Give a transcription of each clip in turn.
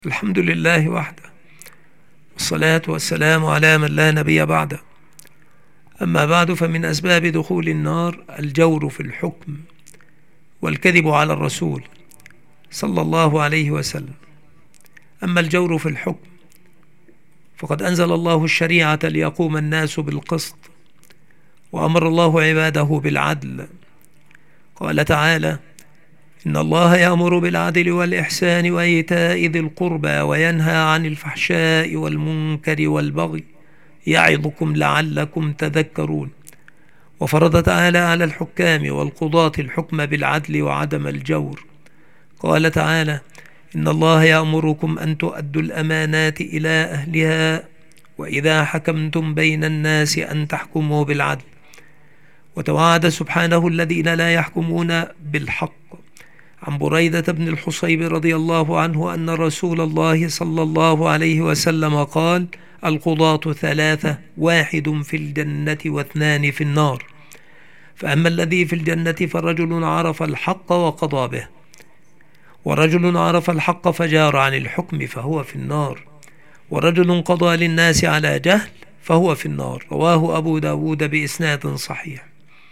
الحمد لله وحده، والصلاة والسلام على من لا نبي بعده. أما بعد، فمن أسباب دخول النار الجور في الحكم والكذب على الرسول صلى الله عليه وسلم. أما الجور في الحكم فقد أنزل الله الشريعة ليقوم الناس بالقسط، وأمر الله عباده بالعدل. قال تعالى: إن الله يأمر بالعدل والإحسان وإيتاء ذي القربى وينهى عن الفحشاء والمنكر والبغي يعظكم لعلكم تذكرون. وفرض تعالى على الحكام والقضاة الحكم بالعدل وعدم الجور. قال تعالى: إن الله يأمركم أن تؤدوا الأمانات إلى أهلها وإذا حكمتم بين الناس أن تحكموا بالعدل. وتوعد سبحانه الذين لا يحكمون بالحق عن بريدة بن الحصيب رضي الله عنه أن رسول الله صلى الله عليه وسلم قال: القضاة ثلاثة، واحد في الجنة واثنان في النار. فأما الذي في الجنة فرجل عرف الحق وقضى به، ورجل عرف الحق فجار عن الحكم فهو في النار، ورجل قضى للناس على جهل فهو في النار. رواه أبو داود بإسناد صحيح.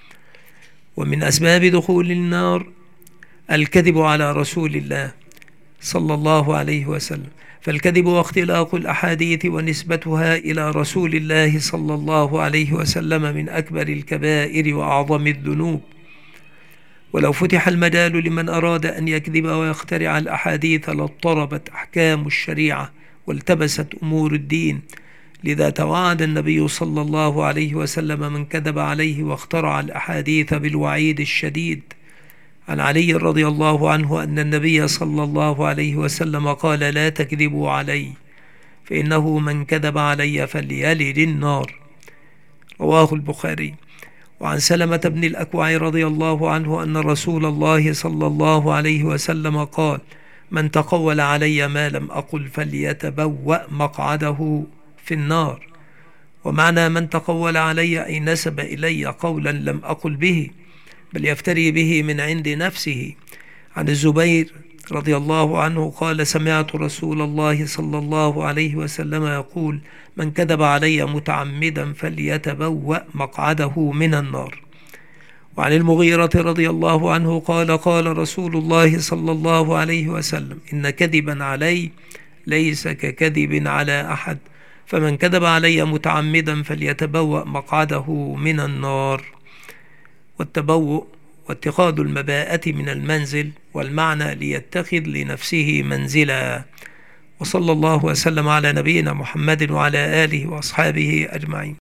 ومن أسباب دخول النار الكذب على رسول الله صلى الله عليه وسلم، فالكذب واختلاق الأحاديث ونسبتها إلى رسول الله صلى الله عليه وسلم من أكبر الكبائر وأعظم الذنوب. ولو فتح المجال لمن أراد أن يكذب ويخترع الأحاديث لاضطربت أحكام الشريعة والتبست أمور الدين. لذا توعد النبي صلى الله عليه وسلم من كذب عليه واخترع الأحاديث بالوعيد الشديد. عن علي رضي الله عنه أن النبي صلى الله عليه وسلم قال: لا تكذبوا علي فإنه من كذب علي فليلج النار. رواه البخاري. وعن سلمة بن الأكوع رضي الله عنه أن رسول الله صلى الله عليه وسلم قال: من تقول علي ما لم أقل فليتبوأ مقعده في النار. ومعنى من تقول علي أي نسب إلي قولا لم أقل به، بل يفتري به من عند نفسه. عن الزبير رضي الله عنه قال: سمعت رسول الله صلى الله عليه وسلم يقول: من كذب علي متعمدا فليتبوأ مقعده من النار. وعن المغيرة رضي الله عنه قال: قال رسول الله صلى الله عليه وسلم: إن كذبا علي ليس ككذب على أحد، فمن كذب علي متعمدا فليتبوأ مقعده من النار. والتبوء واتخاذ المباءة من المنزل، والمعنى ليتخذ لنفسه منزلا. وصلى الله وسلم على نبينا محمد وعلى آله وأصحابه أجمعين.